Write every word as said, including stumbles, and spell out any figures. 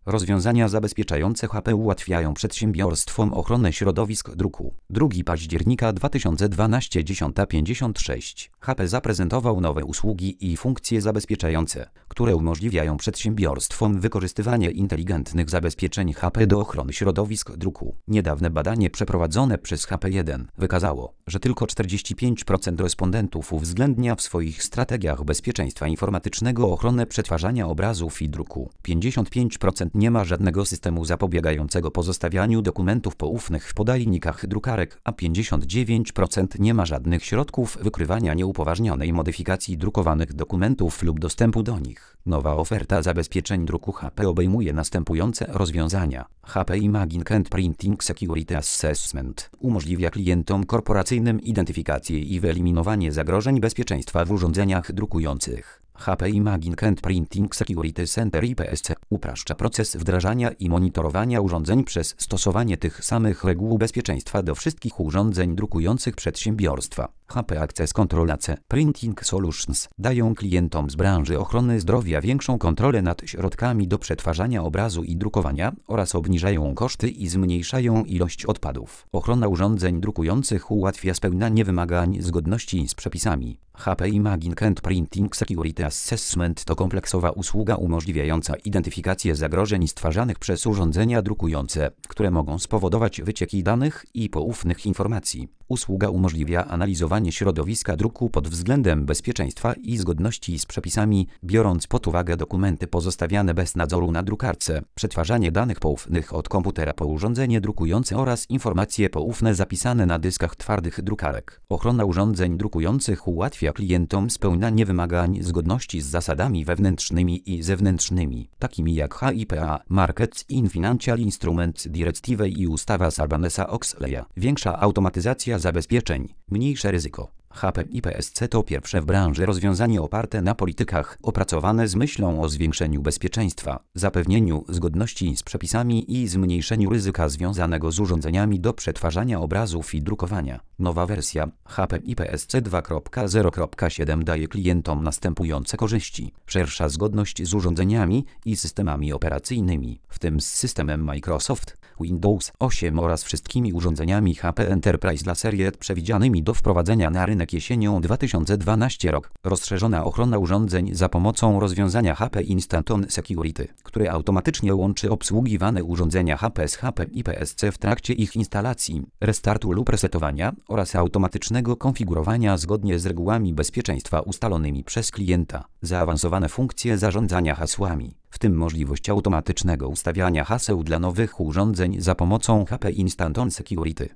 Rozwiązania zabezpieczające H P ułatwiają przedsiębiorstwom ochronę środowisk druku. drugiego października dwa tysiące dwunastego dziesiąta pięćdziesiąt sześć. H P zaprezentował nowe usługi i funkcje zabezpieczające, które umożliwiają przedsiębiorstwom wykorzystywanie inteligentnych zabezpieczeń H P do ochrony środowisk druku. Niedawne badanie przeprowadzone przez H P jeden wykazało, że tylko czterdzieści pięć procent respondentów uwzględnia w swoich strategiach bezpieczeństwa informatycznego ochronę przetwarzania obrazów i druku. pięćdziesiąt pięć procent nie ma żadnego systemu zapobiegającego pozostawianiu dokumentów poufnych w podajnikach drukarek, a pięćdziesiąt dziewięć procent nie ma żadnych środków wykrywania nieupoważnionej modyfikacji drukowanych dokumentów lub dostępu do nich. Nowa oferta zabezpieczeń druku H P obejmuje następujące rozwiązania. H P Imaging and Printing Security Assessment umożliwia klientom korporacyjnym identyfikację i wyeliminowanie zagrożeń bezpieczeństwa w urządzeniach drukujących. H P Imaging and Printing Security Center I P S C upraszcza proces wdrażania i monitorowania urządzeń przez stosowanie tych samych reguł bezpieczeństwa do wszystkich urządzeń drukujących przedsiębiorstwa. H P Access Control C Printing Solutions dają klientom z branży ochrony zdrowia większą kontrolę nad środkami do przetwarzania obrazu i drukowania oraz obniżają koszty i zmniejszają ilość odpadów. Ochrona urządzeń drukujących ułatwia spełnianie wymagań zgodności z przepisami. H P Imaging and Printing Security Assessment to kompleksowa usługa umożliwiająca identyfikację zagrożeń stwarzanych przez urządzenia drukujące, które mogą spowodować wycieki danych i poufnych informacji. Usługa umożliwia analizowanie środowiska druku pod względem bezpieczeństwa i zgodności z przepisami, biorąc pod uwagę dokumenty pozostawiane bez nadzoru na drukarce, przetwarzanie danych poufnych od komputera po urządzenie drukujące oraz informacje poufne zapisane na dyskach twardych drukarek. Ochrona urządzeń drukujących ułatwia klientom spełnianie wymagań zgodności z zasadami wewnętrznymi i zewnętrznymi, takimi jak H I P A, Markets in Financial Instruments Directive i ustawa Sarbanes-Oxleya. Większa automatyzacja zabezpieczeń, mniejsze ryzyko. H P I P S C to pierwsze w branży rozwiązanie oparte na politykach opracowane z myślą o zwiększeniu bezpieczeństwa, zapewnieniu zgodności z przepisami i zmniejszeniu ryzyka związanego z urządzeniami do przetwarzania obrazów i drukowania. Nowa wersja H P I P S C dwa kropka zero kropka siedem daje klientom następujące korzyści. Szersza zgodność z urządzeniami i systemami operacyjnymi, w tym z systemem Microsoft Windows osiem oraz wszystkimi urządzeniami H P Enterprise dla serii przewidzianymi do wprowadzenia na rynek jesienią dwa tysiące dwunastego rok. Rozszerzona ochrona urządzeń za pomocą rozwiązania H P Instant On Security, które automatycznie łączy obsługiwane urządzenia H P z H P I P S C w trakcie ich instalacji, restartu lub resetowania oraz automatycznego konfigurowania zgodnie z regułami bezpieczeństwa ustalonymi przez klienta. Zaawansowane funkcje zarządzania hasłami, w tym możliwość automatycznego ustawiania haseł dla nowych urządzeń za pomocą H P Instant On Security.